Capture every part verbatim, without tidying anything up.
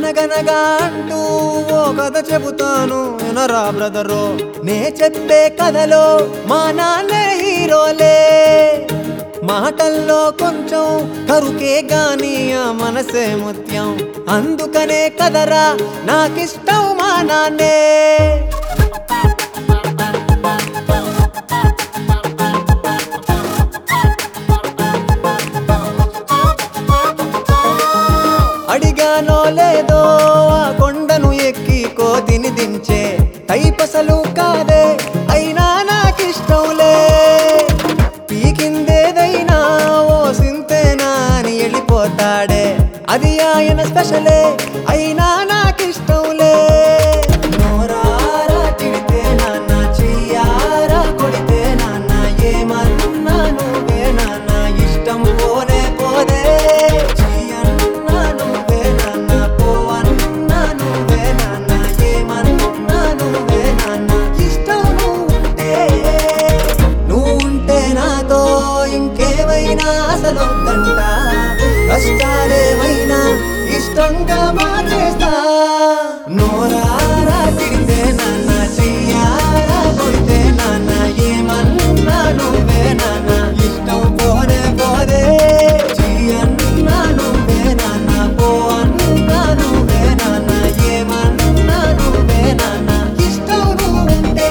అనగనగా అంటూ ఓ కథ చెబుతాను వినరా బ్రదరు. నే చెప్పే కథలో మా నాన్నే హీరోలే. మాటల్లో కొంచెం కరుకే గాని ఆ మనసే ముత్యం. అందుకనే కదరా నాకిష్టం మా నాన్నే. అడిగానో లేదో ఆ కొండను ఎక్కి కోతిని దించే టైపసలు కాదే, అయినా నాకిష్టంలే. పీకిందేదైనా ఓ సింతేనా అని వెళ్ళిపోతాడే, అది ఆయన స్పెషలే, అయినా నాకిష్టంలే. నోరారా తిడితే నాన్న, చెయ్యారా కొడితే నాన్న, ఏమన్నా నువ్వే నాన్న ఇష్టం పోనే పోదే. అసలొద్దంట కష్టాలేమైనా ఇష్టంగా మార్చేస్తా. నోరారా తిడితే నాన్న, చెయ్యారా కొడితే నాన్న, ఏమన్నా నువ్వే నాన్న ఇష్టం పోనే పోదే. చెయ్యన్నా నువ్వే నాన్న, పో అన్నా నువ్వే నాన్న, ఏమన్నా నువ్వే నాన్న ఇష్టం నువ్వుంటే.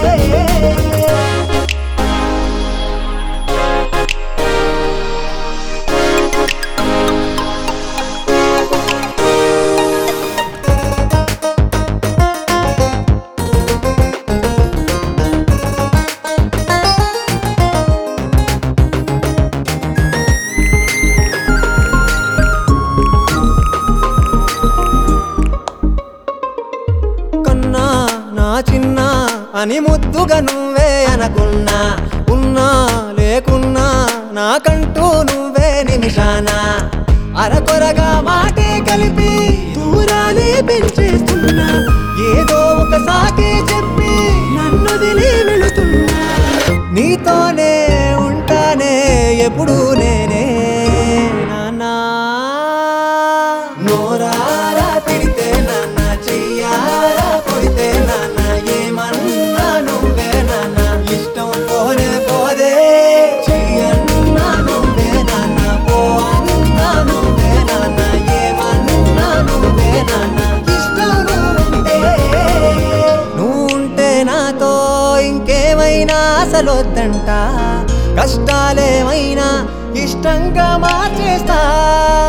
చిన్న అని ముద్దుగా నువ్వే అనుకున్నా, ఉన్నా లేకున్నా నాకంటూ నువ్వే నిమిషాన. అరకొరగా మాటే కలిపి దూరాలే పెంచేస్తున్నా, ఏదో ఒక సాకే చెప్పి నన్ను వదిలి వెళుతున్నా. నీతోనే ఉంటానే ఎప్పుడు నేనే నాన్నా. నోరారా తిడితే నాన్న, చెయ్యారా కొడితే నాన్న, ఏమన్నా నువ్వే నాన్న ఇష్టం పోనే పోదే. చెయ్యన్నా నువ్వే నాన్న, పో అన్నా నువ్వే నాన్న, ఏమన్నా నువ్వే నాన్న ఇష్టం నువ్వుంటే. నువ్వుంటే నాతో ఇంకేమైనా అసలొద్దంట, కష్టాలేమైనా ఇష్టంగా మార్చేస్తా.